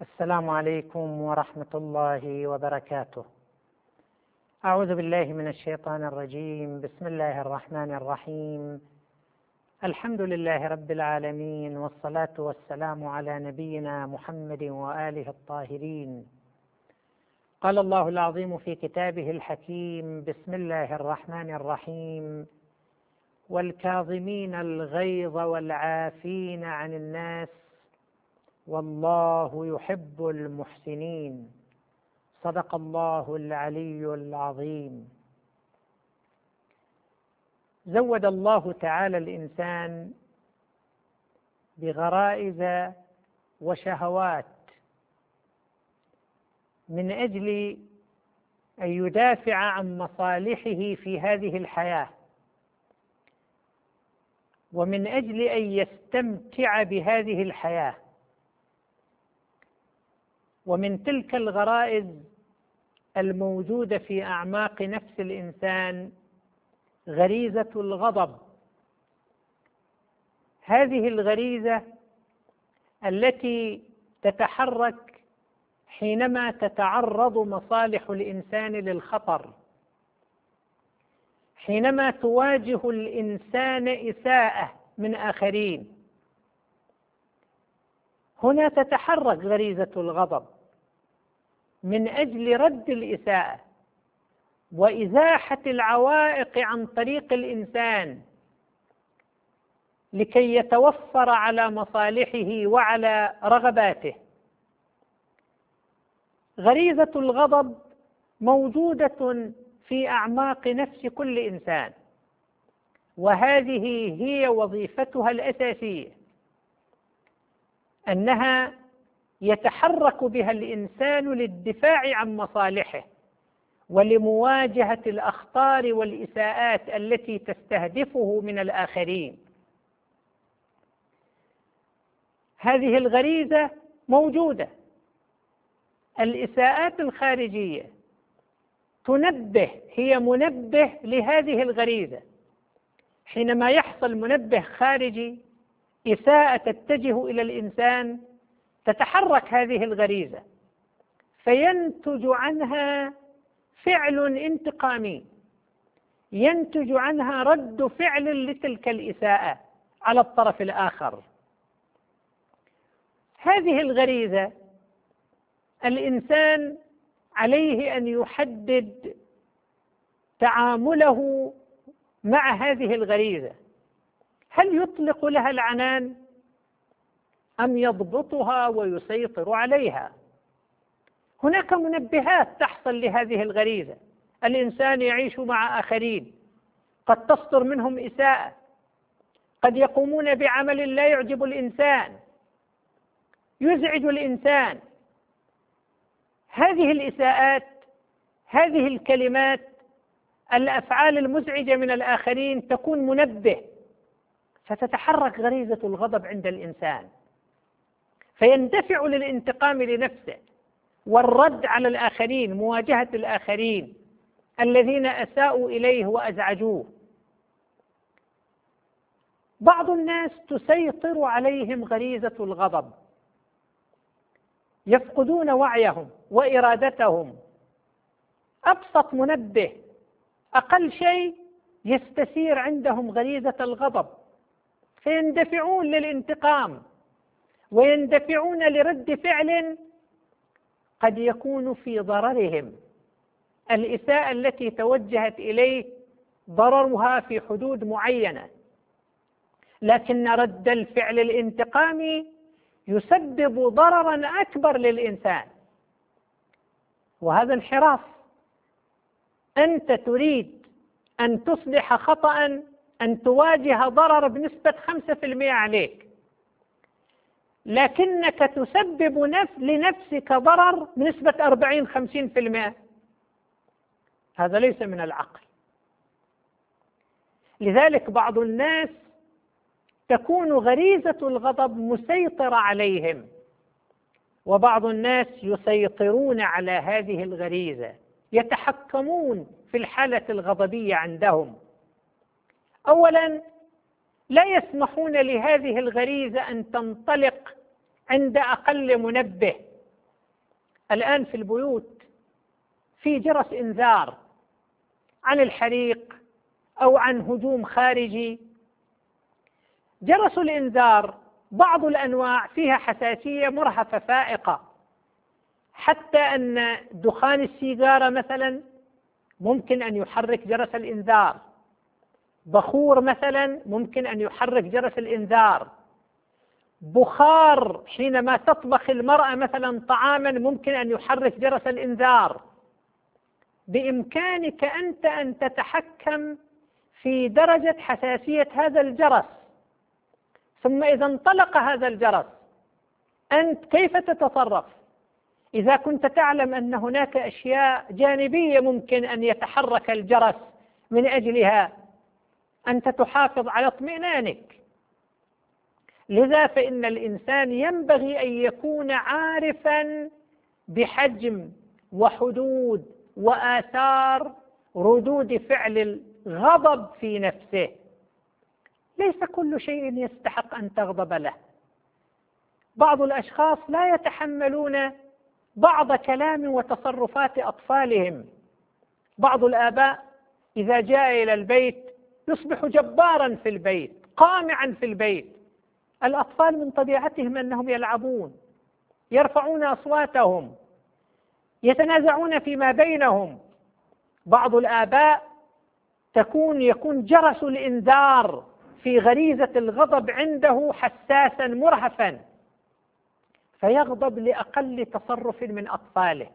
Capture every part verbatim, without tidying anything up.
السلام عليكم ورحمة الله وبركاته. أعوذ بالله من الشيطان الرجيم. بسم الله الرحمن الرحيم. الحمد لله رب العالمين، والصلاة والسلام على نبينا محمد وآله الطاهرين. قال الله العظيم في كتابه الحكيم: بسم الله الرحمن الرحيم: والكاظمين الغيظ والعافين عن الناس والله يحب المحسنين. صدق الله العلي العظيم. زود الله تعالى الإنسان بغرائز وشهوات من أجل أن يدافع عن مصالحه في هذه الحياة، ومن أجل أن يستمتع بهذه الحياة. ومن تلك الغرائز الموجودة في أعماق نفس الإنسان غريزة الغضب. هذه الغريزة التي تتحرك حينما تتعرض مصالح الإنسان للخطر، حينما تواجه الإنسان إساءة من آخرين، هنا تتحرك غريزة الغضب من أجل رد الإساءة وإزاحة العوائق عن طريق الإنسان لكي يتوفر على مصالحه وعلى رغباته. غريزة الغضب موجودة في أعماق نفس كل إنسان، وهذه هي وظيفتها الأساسية، أنها يتحرك بها الإنسان للدفاع عن مصالحه ولمواجهة الأخطار والإساءات التي تستهدفه من الآخرين. هذه الغريزة موجودة. الإساءات الخارجية تنبه، هي منبه لهذه الغريزة. حينما يحصل منبه خارجي، إساءة تتجه إلى الإنسان، تتحرك هذه الغريزة فينتج عنها فعل انتقامي، ينتج عنها رد فعل لتلك الإساءة على الطرف الآخر. هذه الغريزة الإنسان عليه أن يحدد تعامله مع هذه الغريزة. هل يطلق لها العنان أم يضبطها ويسيطر عليها؟ هناك منبهات تحصل لهذه الغريزة. الإنسان يعيش مع آخرين قد تصدر منهم إساءة، قد يقومون بعمل لا يعجب الإنسان، يزعج الإنسان. هذه الإساءات، هذه الكلمات، الأفعال المزعجة من الآخرين تكون منبه، فتتحرك غريزة الغضب عند الإنسان فيندفع للانتقام لنفسه والرد على الآخرين، مواجهة الآخرين الذين أساءوا إليه وأزعجوه. بعض الناس تسيطر عليهم غريزة الغضب، يفقدون وعيهم وإرادتهم. أبسط منبه، أقل شيء، يستثير عندهم غريزة الغضب فيندفعون للانتقام ويندفعون لرد فعل قد يكون في ضررهم. الإساءة التي توجهت إليه ضررها في حدود معينة، لكن رد الفعل الانتقامي يسبب ضررا أكبر للإنسان، وهذا انحراف. أنت تريد أن تصلح خطأ، أن تواجه ضرر بنسبة خمسة في المئة عليك، لكنك تسبب نفس لنفسك ضرر بنسبة أربعين خمسين في المئة. هذا ليس من العقل. لذلك بعض الناس تكون غريزة الغضب مسيطرة عليهم، وبعض الناس يسيطرون على هذه الغريزة، يتحكمون في الحالة الغضبية عندهم. أولا، لا يسمحون لهذه الغريزة أن تنطلق عند أقل منبه. الآن في البيوت في جرس إنذار عن الحريق أو عن هجوم خارجي. جرس الإنذار بعض الأنواع فيها حساسية مرهفة فائقة، حتى أن دخان السيجارة مثلا ممكن أن يحرك جرس الإنذار، بخور مثلا ممكن أن يحرك جرس الإنذار، بخار حينما تطبخ المرأة مثلا طعاما ممكن أن يحرك جرس الإنذار. بإمكانك أنت أن تتحكم في درجة حساسية هذا الجرس، ثم إذا انطلق هذا الجرس أنت كيف تتصرف؟ إذا كنت تعلم أن هناك أشياء جانبية ممكن أن يتحرك الجرس من أجلها، أنت تحافظ على اطمئنانك. لذا فإن الإنسان ينبغي أن يكون عارفا بحجم وحدود وآثار ردود فعل الغضب في نفسه. ليس كل شيء يستحق أن تغضب له. بعض الأشخاص لا يتحملون بعض كلام وتصرفات أطفالهم. بعض الآباء إذا جاء إلى البيت يصبح جبارا في البيت، قامعا في البيت. الأطفال من طبيعتهم أنهم يلعبون، يرفعون أصواتهم، يتنازعون فيما بينهم. بعض الآباء تكون يكون جرس الإنذار في غريزة الغضب عنده حساسا مرهفا، فيغضب لأقل تصرف من أطفاله،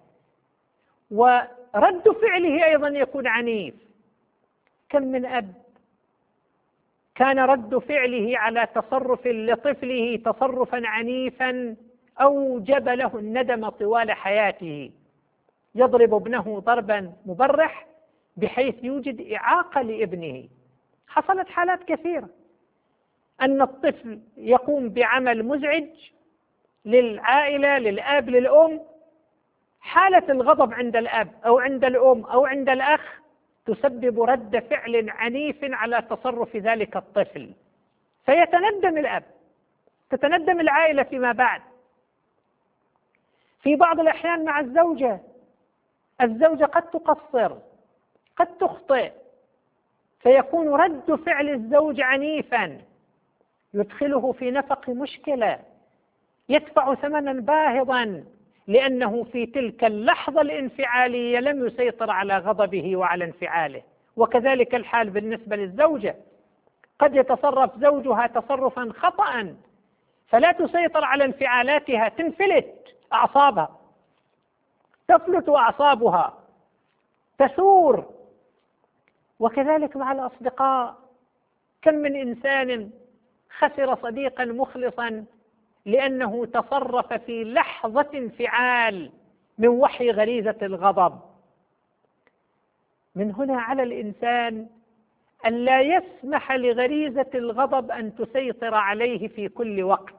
ورد فعله أيضا يكون عنيف. كم من أب كان رد فعله على تصرف لطفله تصرفا عنيفا أوجب له الندم طوال حياته، يضرب ابنه ضربا مبرح بحيث يوجد إعاقة لابنه. حصلت حالات كثيرة أن الطفل يقوم بعمل مزعج للعائلة، للأب للأم، حالة الغضب عند الأب أو عند الأم أو عند الأخ تسبب رد فعل عنيف على تصرف ذلك الطفل، فيتندم الأب، تتندم العائلة فيما بعد. في بعض الأحيان مع الزوجة، الزوجة قد تقصر، قد تخطئ، فيكون رد فعل الزوج عنيفا يدخله في نفق مشكلة، يدفع ثمنا باهظا لأنه في تلك اللحظة الانفعالية لم يسيطر على غضبه وعلى انفعاله. وكذلك الحال بالنسبة للزوجة، قد يتصرف زوجها تصرفا خطأ فلا تسيطر على انفعالاتها، تنفلت أعصابها، تفلت أعصابها، تثور. وكذلك مع الأصدقاء، كم من إنسان خسر صديقا مخلصا لأنه تصرف في لحظة انفعال من وحي غريزة الغضب. من هنا على الإنسان أن لا يسمح لغريزة الغضب أن تسيطر عليه في كل وقت.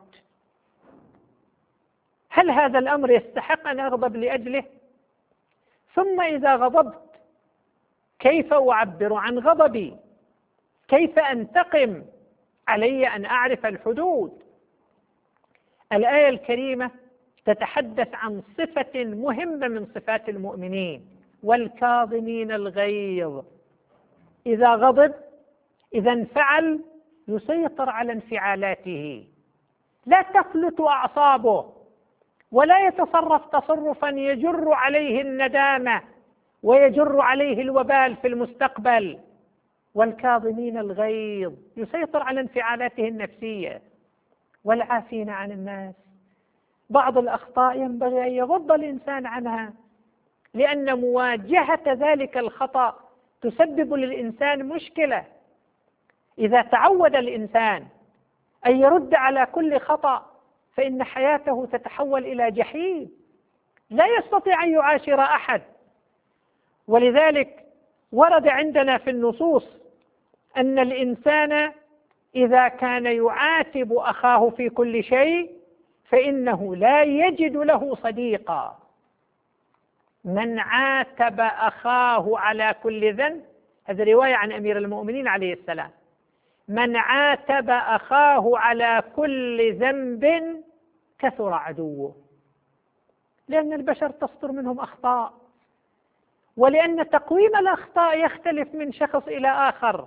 هل هذا الأمر يستحق أن أغضب لأجله؟ ثم إذا غضبت كيف أعبر عن غضبي؟ كيف أنتقم؟ علي أن أعرف الحدود. الآية الكريمة تتحدث عن صفة مهمة من صفات المؤمنين: والكاظمين الغيظ. إذا غضب، إذا انفعل، يسيطر على انفعالاته، لا تفلت أعصابه، ولا يتصرف تصرفا يجر عليه الندامة ويجر عليه الوبال في المستقبل. والكاظمين الغيظ، يسيطر على انفعالاته النفسية. والعافين عن الناس. بعض الأخطاء ينبغي أن يغض الإنسان عنها، لأن مواجهة ذلك الخطأ تسبب للإنسان مشكلة. إذا تعود الإنسان أن يرد على كل خطأ فإن حياته تتحول إلى جحيم، لا يستطيع أن يعاشر أحد. ولذلك ورد عندنا في النصوص أن الإنسان إذا كان يعاتب أخاه في كل شيء فإنه لا يجد له صديقا. من عاتب أخاه على كل ذنب، هذه رواية عن أمير المؤمنين عليه السلام، من عاتب أخاه على كل ذنب كثر عدوه. لأن البشر تصدر منهم أخطاء، ولأن تقويم الأخطاء يختلف من شخص إلى آخر.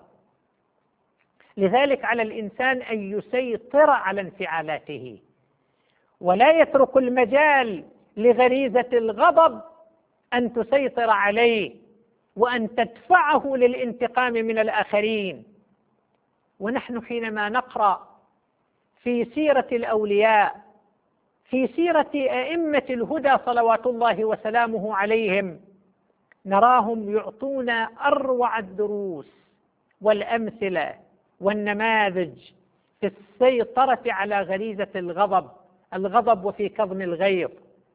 لذلك على الإنسان أن يسيطر على انفعالاته، ولا يترك المجال لغريزة الغضب أن تسيطر عليه وأن تدفعه للانتقام من الآخرين. ونحن حينما نقرأ في سيرة الأولياء، في سيرة أئمة الهدى صلوات الله وسلامه عليهم، نراهم يعطون أروع الدروس والأمثلة والنماذج في السيطرة على غريزة الغضب الغضب وفي كظم الغيظ.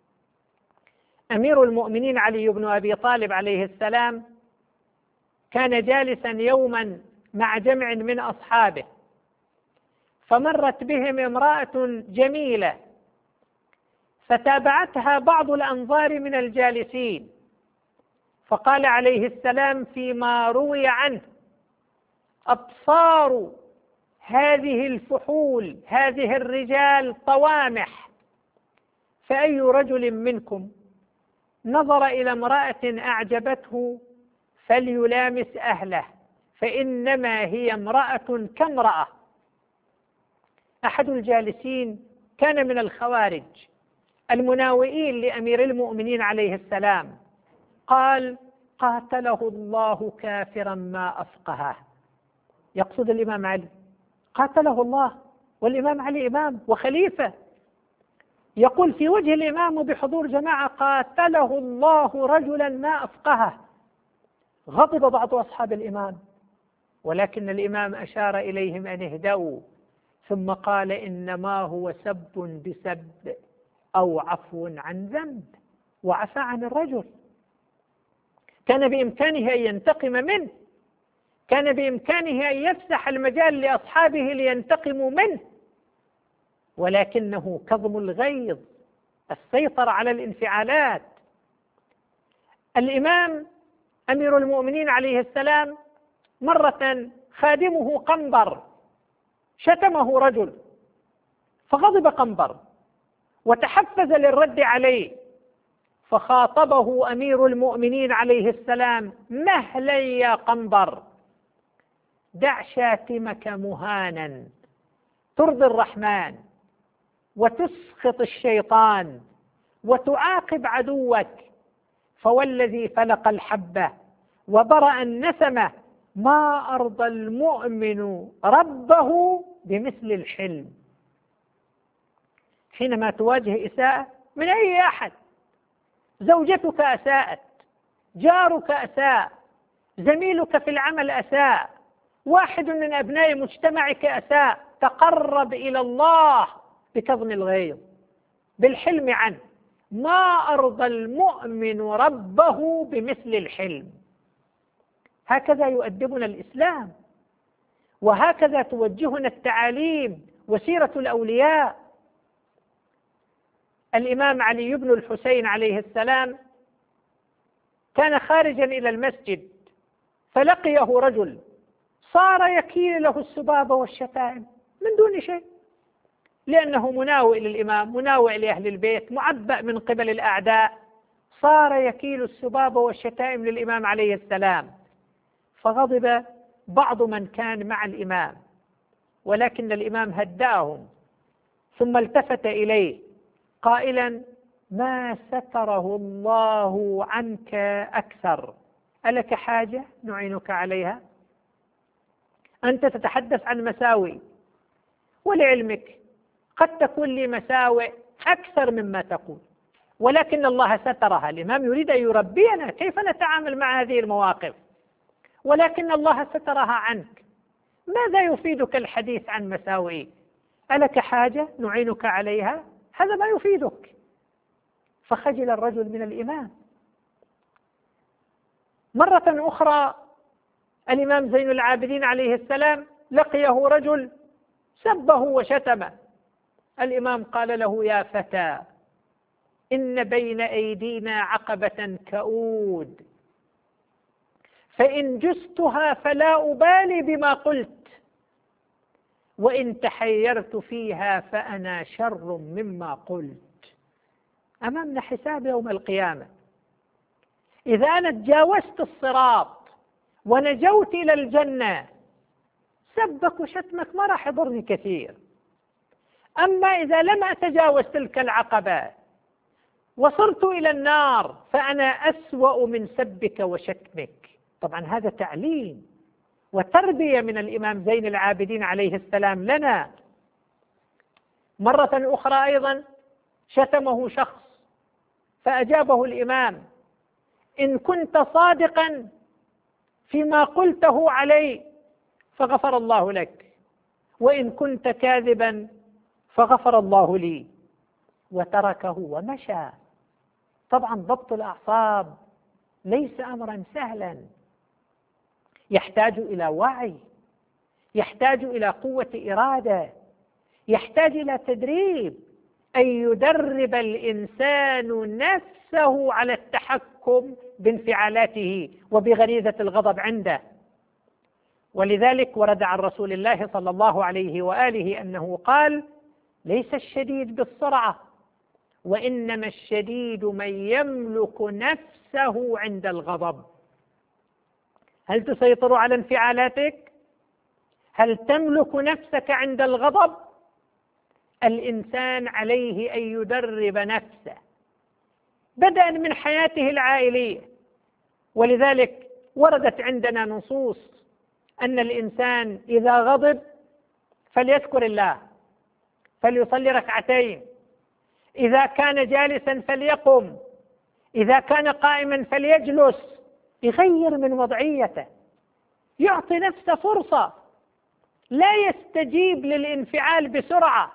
أمير المؤمنين علي بن أبي طالب عليه السلام كان جالسا يوما مع جمع من أصحابه، فمرت بهم امرأة جميلة فتابعتها بعض الأنظار من الجالسين، فقال عليه السلام فيما روي عنه: أبصار هذه الفحول هذه الرجال طوامح، فأي رجل منكم نظر إلى امرأة أعجبته فليلامس أهله، فإنما هي امرأة كامرأة. أحد الجالسين كان من الخوارج المناوئين لأمير المؤمنين عليه السلام، قال: قاتله الله كافرا ما أفقهه. يقصد الإمام علي، قاتله الله، والإمام علي إمام وخليفة، يقول في وجه الإمام بحضور جماعة: قاتله الله رجلا ما أفقهه. غضب بعض أصحاب الإمام، ولكن الإمام أشار إليهم أن اهدأوا، ثم قال: إنما هو سب بسب أو عفو عن ذنب، وعفى عن الرجل. كان بإمكانه أن ينتقم منه، كان بإمكانه أن يفسح المجال لأصحابه لينتقموا منه، ولكنه كظم الغيظ، السيطرة على الانفعالات. الإمام أمير المؤمنين عليه السلام مرة خادمه قنبر شتمه رجل، فغضب قنبر وتحفز للرد عليه، فخاطبه أمير المؤمنين عليه السلام: مهلا يا قنبر، دع شاتمك مهانا، ترضي الرحمن وتسخط الشيطان وتعاقب عدوك، فوالذي فلق الحبة وبرأ النسمة ما أرضى المؤمن ربه بمثل الحلم. حينما تواجه إساءة من أي أحد، زوجتك أساءت، جارك أساء، زميلك في العمل أساء، واحد من أبناء مجتمعك أساء، تقرب إلى الله بكظم الغيظ، بالحلم عنه. ما أرضى المؤمن ربه بمثل الحلم. هكذا يؤدبنا الإسلام، وهكذا توجهنا التعاليم وسيرة الأولياء. الإمام علي بن الحسين عليه السلام كان خارجا إلى المسجد، فلقيه رجل صار يكيل له السباب والشتائم من دون شيء، لأنه مناوئ للإمام، مناوئ لأهل البيت، معبأ من قبل الأعداء، صار يكيل السباب والشتائم للإمام عليه السلام. فغضب بعض من كان مع الإمام، ولكن الإمام هدأهم، ثم التفت إليه قائلا: ما ستره الله عنك أكثر، ألك حاجة نعينك عليها؟ أنت تتحدث عن مساوي، ولعلمك قد تكون لي مساوئ أكثر مما تقول، ولكن الله سترها. الإمام يريد أن يربينا كيف نتعامل مع هذه المواقف، ولكن الله سترها عنك. ماذا يفيدك الحديث عن مساوئ؟ ألك حاجة نعينك عليها؟ هذا ما يفيدك. فخجل الرجل من الإمام. مرة أخرى الإمام زين العابدين عليه السلام لقيه رجل سبه وشتمه. الإمام قال له: يا فتى، إن بين أيدينا عقبة كؤود، فإن جزتها فلا أبالي بما قلت، وإن تحيرت فيها فأنا شر مما قلت. أمامنا حساب يوم القيامة. إذا أنا تجاوزت الصراط ونجوت إلى الجنة سبك وشتمك ما راح يضرني كثير. أما إذا لم أتجاوز تلك العقبة وصرت إلى النار فأنا أسوأ من سبك وشتمك. طبعا هذا تعليم وتربية من الإمام زين العابدين عليه السلام لنا. مرة أخرى أيضا شتمه شخص فأجابه الإمام: إن كنت صادقا فيما قلته علي فغفر الله لك، وإن كنت كاذبا فغفر الله لي، وتركه ومشى. طبعا ضبط الأعصاب ليس أمرا سهلا، يحتاج إلى وعي، يحتاج إلى قوة إرادة، يحتاج إلى تدريب، أن يدرب الإنسان نفسه على التحكم بانفعالاته وبغريزة الغضب عنده. ولذلك ورد عن رسول الله صلى الله عليه وآله أنه قال: ليس الشديد بالسرعة، وإنما الشديد من يملك نفسه عند الغضب. هل تسيطر على انفعالاتك؟ هل تملك نفسك عند الغضب؟ الإنسان عليه أن يدرب نفسه بدءا من حياته العائلية. ولذلك وردت عندنا نصوص أن الإنسان إذا غضب فليذكر الله، فليصلي ركعتين، إذا كان جالسا فليقم، إذا كان قائما فليجلس، يغير من وضعيته، يعطي نفسه فرصة، لا يستجيب للانفعال بسرعة،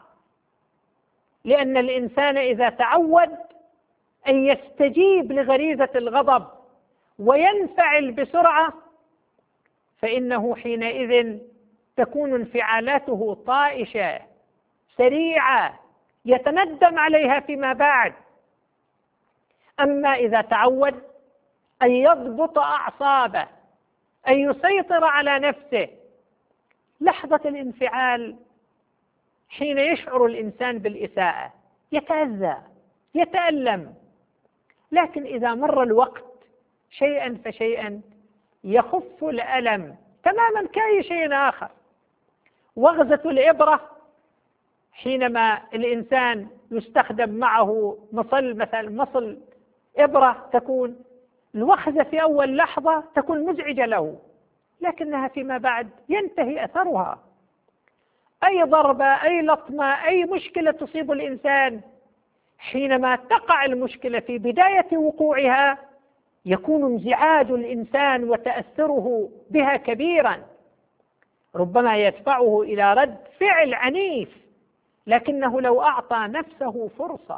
لأن الإنسان إذا تعود أن يستجيب لغريزة الغضب وينفعل بسرعة فإنه حينئذ تكون انفعالاته طائشة سريعة يتندم عليها فيما بعد. أما إذا تعود أن يضبط أعصابه، أن يسيطر على نفسه، لحظة الانفعال حين يشعر الإنسان بالإساءة يتأذى يتألم، لكن إذا مر الوقت شيئا فشيئا يخف الألم تماما كأي شيء آخر. وغزة الإبرة حينما الإنسان يستخدم معه مصل، مثلا مصل إبرة، تكون الوخزة في أول لحظة تكون مزعجة له، لكنها فيما بعد ينتهي أثرها. أي ضربة، أي لطمة، أي مشكلة تصيب الإنسان حينما تقع المشكلة في بداية وقوعها يكون انزعاج الإنسان وتأثره بها كبيرا، ربما يدفعه إلى رد فعل عنيف، لكنه لو أعطى نفسه فرصة،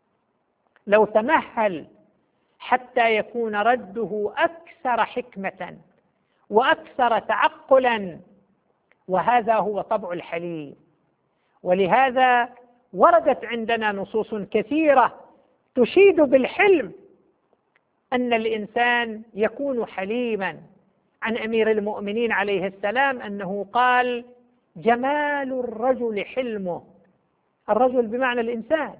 لو تمهل حتى يكون رده أكثر حكمة وأكثر تعقلا، وهذا هو طبع الحليم. ولهذا وردت عندنا نصوص كثيرة تشيد بالحلم، أن الإنسان يكون حليما. عن أمير المؤمنين عليه السلام أنه قال: جمال الرجل حلمه. الرجل بمعنى الإنسان،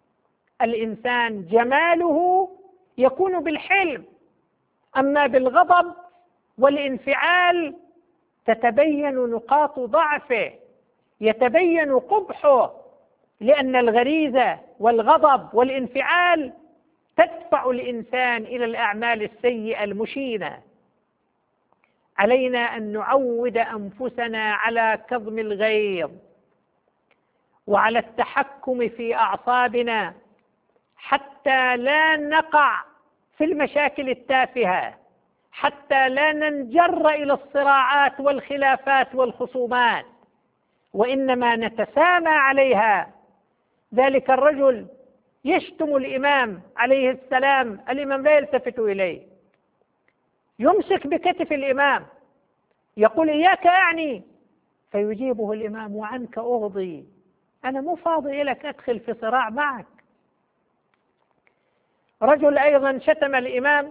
الإنسان جماله يكون بالحلم، أما بالغضب والانفعال تتبين نقاط ضعفه، يتبين قبحه، لأن الغريزة والغضب والانفعال تدفع الإنسان إلى الأعمال السيئة المشينة. علينا أن نعود أنفسنا على كظم الغيظ وعلى التحكم في أعصابنا حتى لا نقع في المشاكل التافهة، حتى لا ننجر إلى الصراعات والخلافات والخصومات، وإنما نتسامى عليها. ذلك الرجل يشتم الإمام عليه السلام، الإمام لا يلتفت إليه، يمسك بكتف الإمام يقول: إياك أعني، فيجيبه الإمام: وعنك أغضي، أنا مو فاضي لك أدخل في صراع معك. رجل أيضا شتم الإمام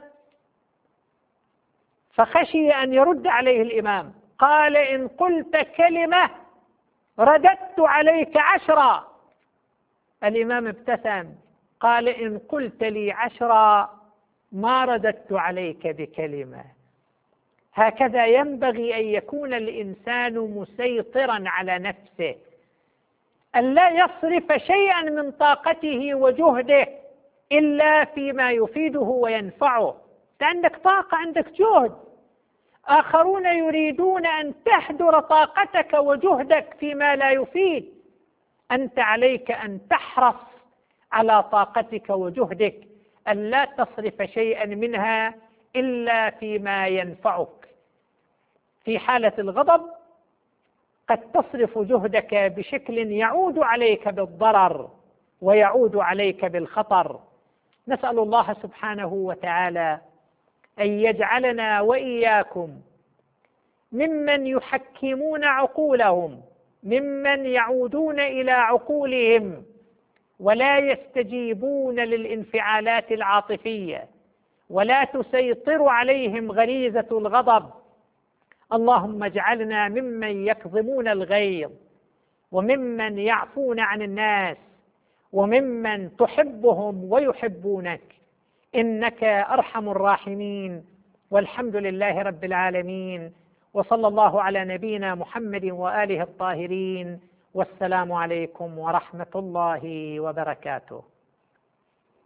فخشي أن يرد عليه الإمام، قال: إن قلت كلمة رددت عليك عشرة. الإمام ابتسم قال إن قلت لي عشرا ما رددت عليك بكلمة. هكذا ينبغي أن يكون الإنسان مسيطرا على نفسه، أن لا يصرف شيئا من طاقته وجهده إلا فيما يفيده وينفعه. عندك طاقة، عندك جهد، آخرون يريدون أن تهدر طاقتك وجهدك فيما لا يفيد. أنت عليك أن تحرص على طاقتك وجهدك، أن لا تصرف شيئا منها إلا فيما ينفعك. في حالة الغضب قد تصرف جهدك بشكل يعود عليك بالضرر ويعود عليك بالخطر. نسأل الله سبحانه وتعالى أن يجعلنا وإياكم ممن يحكمون عقولهم، ممن يعودون إلى عقولهم ولا يستجيبون للانفعالات العاطفية، ولا تسيطر عليهم غريزة الغضب. اللهم اجعلنا ممن يكظمون الغيظ، وممن يعفون عن الناس، وممن تحبهم ويحبونك، إنك أرحم الراحمين. والحمد لله رب العالمين، وصلى الله على نبينا محمد وآله الطاهرين، والسلام عليكم ورحمة الله وبركاته.